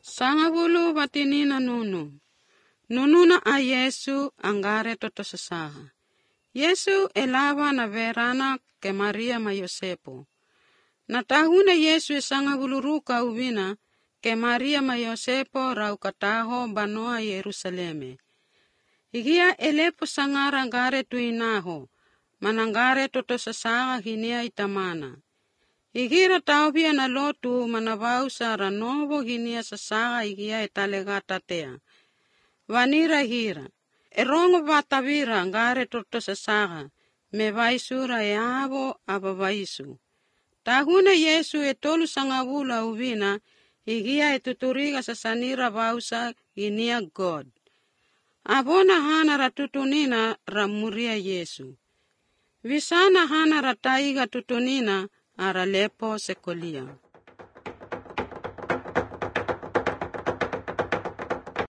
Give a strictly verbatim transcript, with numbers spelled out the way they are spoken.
Sangavulu vatinina nunu. Nununa a Yesu angare toto sasaha. Yesu elava na verana ke Maria ma Yosepo. Natahuna Yesu e sangavuluruka uvina ke Maria ma Yosepo rau kataho banoa Yerusaleme. Igia elepo sangara ngare tuinaho, manangare toto sasaha hinia itamana. Igira taubia na lotu manavausa ranovo hinia sasaha igia etalegata tea. Vanira hira. Erongo vatavira ngare toto sasaha. Me vaisura e avo ava vaisu. Tahuna Yesu e tolu sangavula uvina. Igia etuturiga sasanira vausa hinia God. Avona hana ratutunina ramuria Yesu. Visana hana rataiga tutunina ara lepo sekolia.